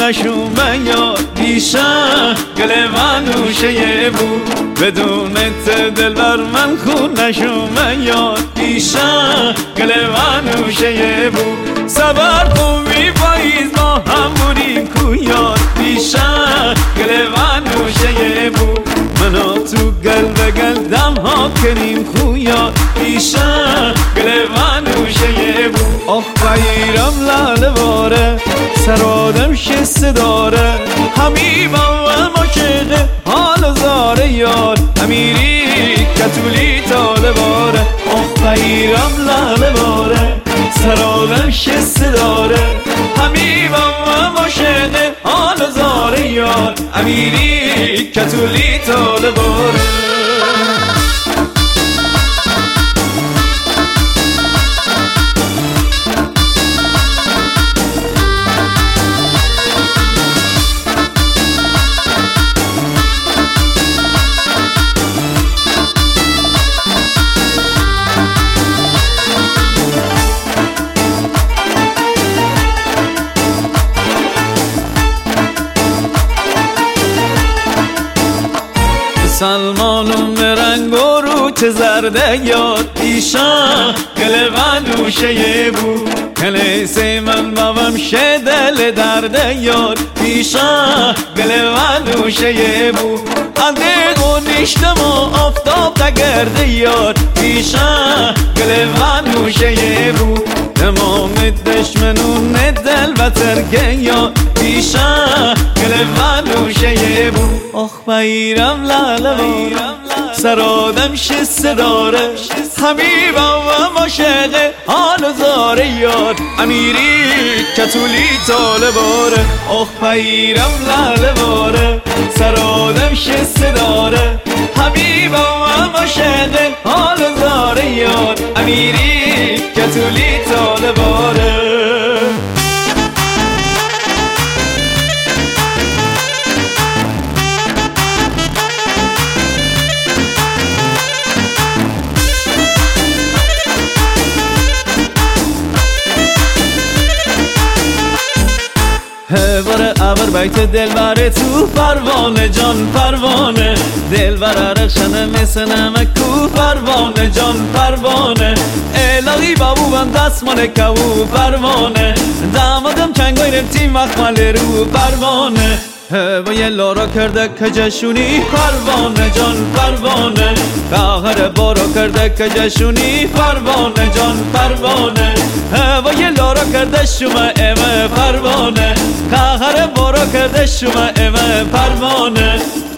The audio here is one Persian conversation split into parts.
نشومه یا دیشم گل منوشه بود بدون دلبر من خون نشومه یا دیشم گل منوشه بود صبر کن بی پاییز ما هم بودیم کویا دیشم گل منوشه بود منو تو گل به گل دم ها کنیم خویا دیشم گل منوشه بود آخ بگیرم لاله باره سر آدم شسته داره حمیمم و مشقه حال زاره یار امیری کتولی تاله باره آخ بگیرم لاله باره سر آدم شسته داره حمیمم و مشقه حال زاره یار امیری کتولی تاله باره سلمانم رنگ و روت زرده یاد ایشان گل منوشه بود کلیسه من بابم شه دل درده یاد ایشان گل منوشه بود اندیق و نیشتم و آفتاب دگرده یاد ایشان گل منوشه بود تمام دشمنون دل و ترگه یاد ایشان گل منوشه بود آخ بگیرم لاله سر آدم شسته داره حمیمم و مشقه حال زاره یاد امیری کتولی تاله باره آخ بگیرم لاله باره سر آدم شسته داره حمیمم و مشقه حال زاره یاد امیری کتولی تاله باره هواره ابر بیت دلبره تو پروانه جان پروانه دلبره رخشنه مثل نمکو پروانه جان پروانه الهی بابو بم دستمال کبو پروانه دامادم چنگای رفتیم مخمل رو پروانه هوای لارا کرده که جشونی پروانه جان پروانه قهر بارا کرده که جشونی پروانه جان پروانه هوای لارا کرده شما امه پروانه قهر بارا کرده شما امه پروانه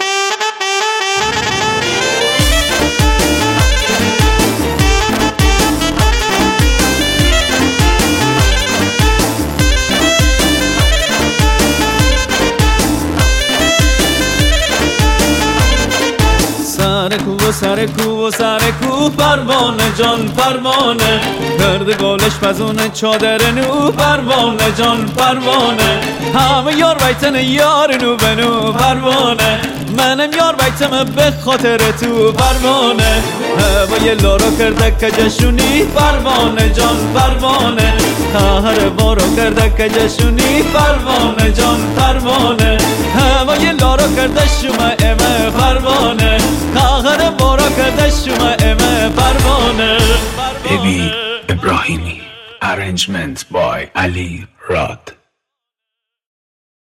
سر کو پروانه جان پروانه کرده گالش پزونه چادر نو پروانه جان پروانه همه یار بیتن یار نو بنو پروانه منم یار بیتم به خاطر تو پروانه هوای لارا کرده که جشونی پروانه جان پروانه قهر بارا کرده که جشونی پروانه جان پروانه هوای لارا کرده شما امه پروانه قهر بارا کرده شما امه پروانه Baby Ibrahimi Arrangement by Ali Rad